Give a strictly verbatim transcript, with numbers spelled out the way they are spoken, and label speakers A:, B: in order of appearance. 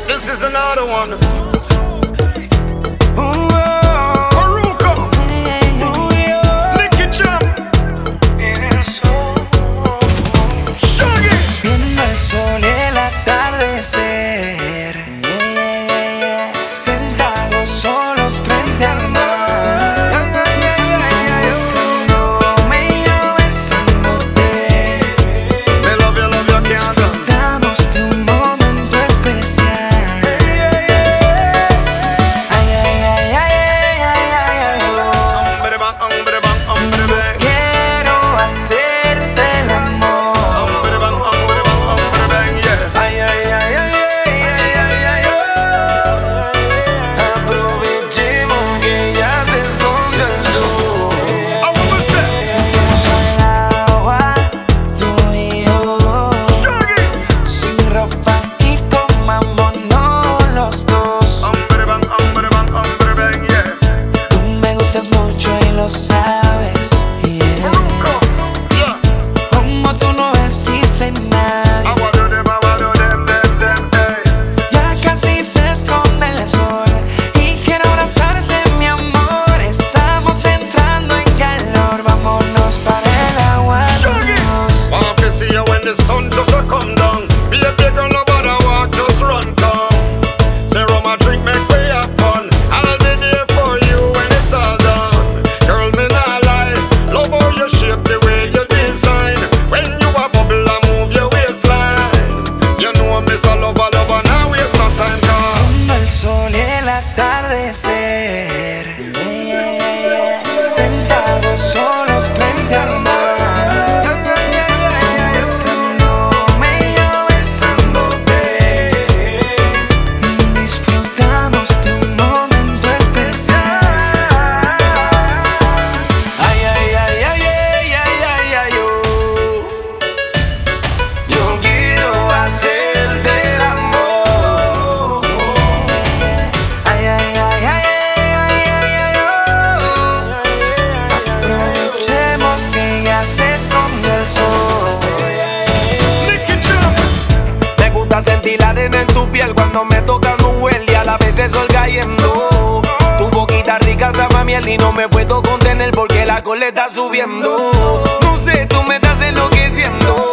A: This is another one.
B: Viendo el sol y el atardecer, sentados solos frente al mar, besándome y yo besándote. Disfrutamos de un momento especial. Ay, ay, ay, ay, ay, ay, ay, ay. Quiero hacerte el amor. Ay, ay, ay, ay, ay, ay, ay, ay, oh. Aprovechemos que ya se esconde el sol. Entremos al agua, tú y yo, sin ropa y comámonos los dos. Tú me gustas mucho y lo sabes, yeah. Como tú no existe nadie. Ya casi se esconde el sol y quiero abrazarte, mi amor. Estamos entrando en calor, vámonos para el agua los dos.
A: Want to see you when the sun just a come down. Be a big girl, no bother walk, just run come. Say rum a drink, make we have fun. I'll be there for you when it's all done. Girl, me not lie, love how you shape the way you design. When you a bubble and move your waistline. You know me so lover, lover, now waste no time, come.
B: Viendo el sol y el atardecer, sentados solos frente al mar, tú besándome y yo besándote. Disfrutamos de un momento especial. Ay, ay, ay, ay, ay, ay, ay, ay, oh. Yo quiero hacerte el amor. Ay, ay, ay, ay, ay, ay, ay, oh. Aprovechemos que ya se esconde el sol.
A: Nicky Jam.
C: Me gusta sentir la arena en tu piel cuando me tocan un huel y a la vez el sol cayendo. Tu boquita rica sabe a miel y no me puedo contener porque la cola está subiendo. No sé, tú me estás enloqueciendo.